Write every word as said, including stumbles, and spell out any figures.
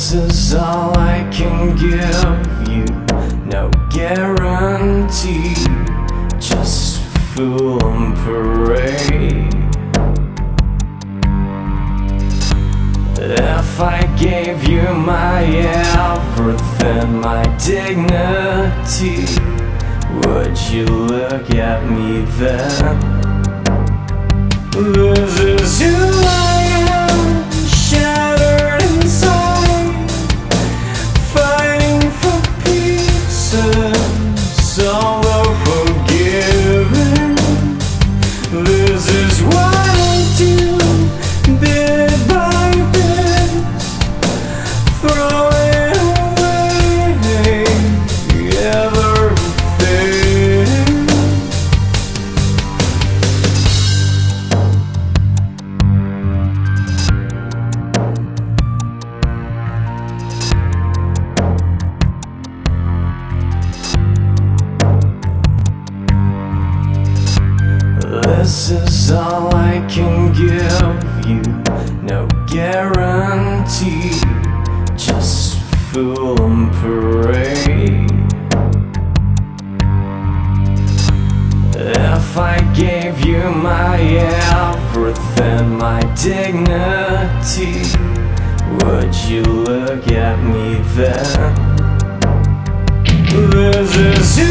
This is all I can give you, no guarantee, just fool and parade. If I gave you my everything, my dignity, would you look at me then? This is who I am, shattered inside, fighting for peace and solo forgiving. This is what I do, bit by bit, throwing away everything. This is all I can give you, no guarantee, just fool and parade. If I gave you my everything, my dignity, would you look at me then? This is